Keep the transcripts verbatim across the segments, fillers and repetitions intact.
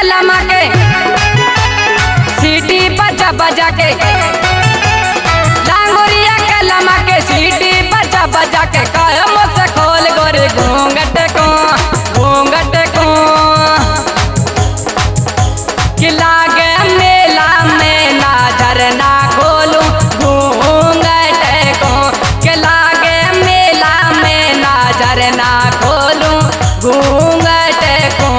कलमा के सीटी बजा बजा के डांगोरिया कलमा के सीटी बजा बजा के कहे मुझसे खोल गोरे घूंघट को घूंघट को कि लागे मेला में नजर ना खोलूं घूंघट को कि लागे मेला में नजर ना खोलूं घूंघट को।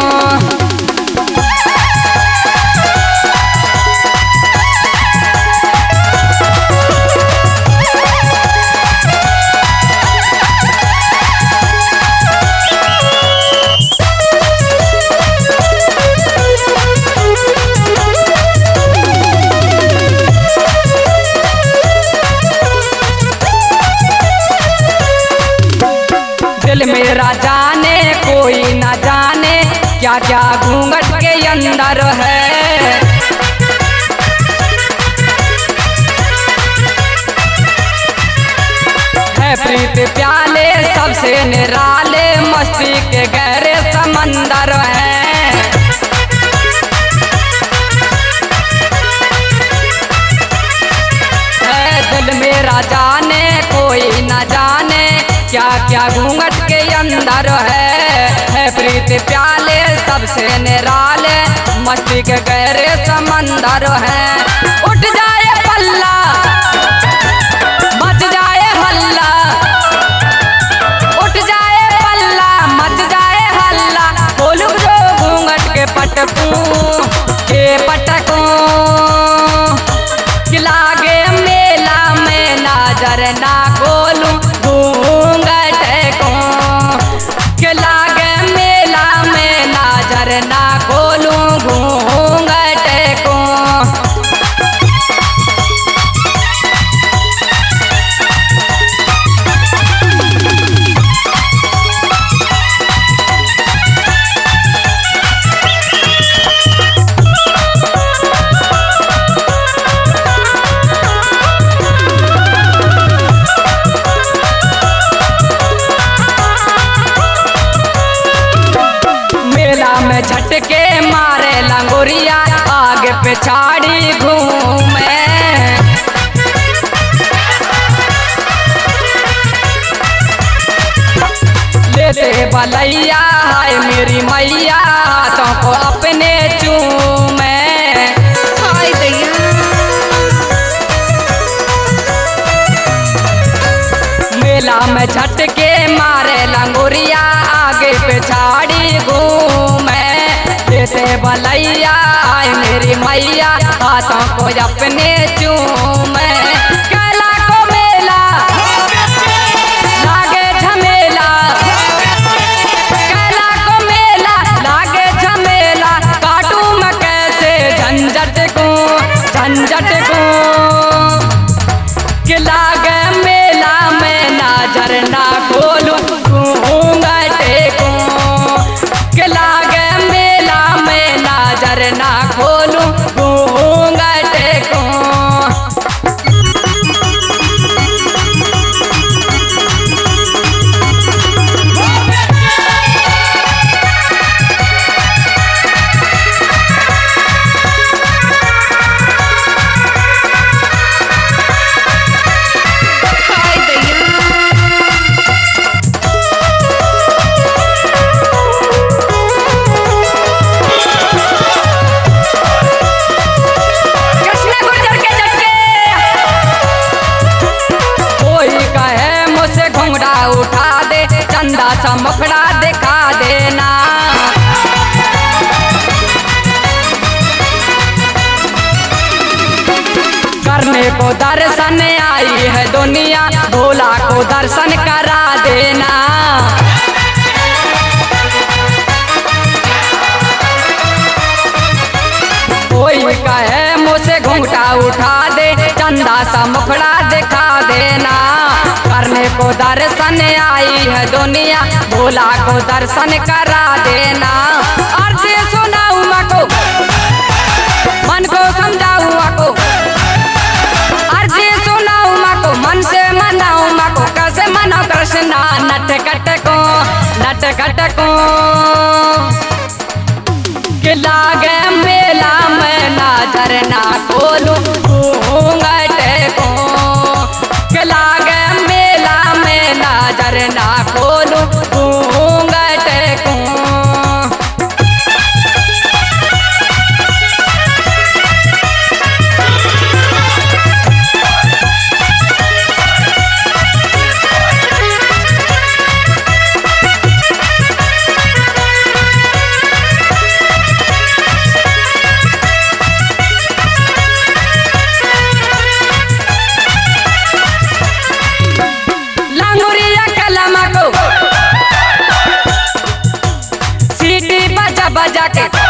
दिल मेरा जाने कोई न जाने क्या क्या घूंघट के अंदर है। है प्रीत प्याले सबसे निराले मस्ती के गहरे समंदर है। है दिल मेरा जाने कोई न जाने क्या क्या घूंघट के अंदर है। है प्रीत प्याले सबसे निराले मस्ती के गहरे समंदर है। उठ जाए पल्ला मच जाए हल्ला, उठ जाए पल्ला मच जाए हल्ला, खोलू जो घूंघट के पटकूं के पटकूं कि लागे मेला में नजर ना खोलूं घूंघट को कि लागे मेला में नजर ना खोलूं घूंघट को। में झटके मारे लंगोरिया आगे पिछाड़ी घूमे। लेते बलैया हाय मेरी मैया हाथों को अपने चूमे। हाय दैया मेला में झटके मारे लंगोरिया आगे पिछाड़ी घूमे। लेते बलैया आए मेरी मैया हाथों को अपने चूमे। कैला को मेला लागे झमेला, कैला को मेला लागे झमेला, काटू मैं कैसे झंझट को झंझट को कि लागे मेला में नजर ना खोलूं घूंघट को कि लागे मेला में नजर ना खोलूं घूंघट को। उठा दे चंदा सा मुखड़ा दिखा देना। करने को दर्शन आई है दुनिया, भोला को दर्शन करा देना। कोई कहे मुझसे घूंघटा उठा दे चंदा सा मुखड़ा दिखा देना। करने को दर्शन आई है दुनिया, भोला को दर्शन करा देना। अर्ज़ सुनाऊं माँ को मन को समझाऊं माँ को, अर्ज़ सुनाऊं माँ को मन से मनाऊं माँ को। कैसे मनाऊं कृष्णा नट कट को नट कट को के लागे मेला में नजर ना खोलू घूंघट को, के लागे मेला में नजर ना खोलू घूंघट को। सीटी बजा बजा के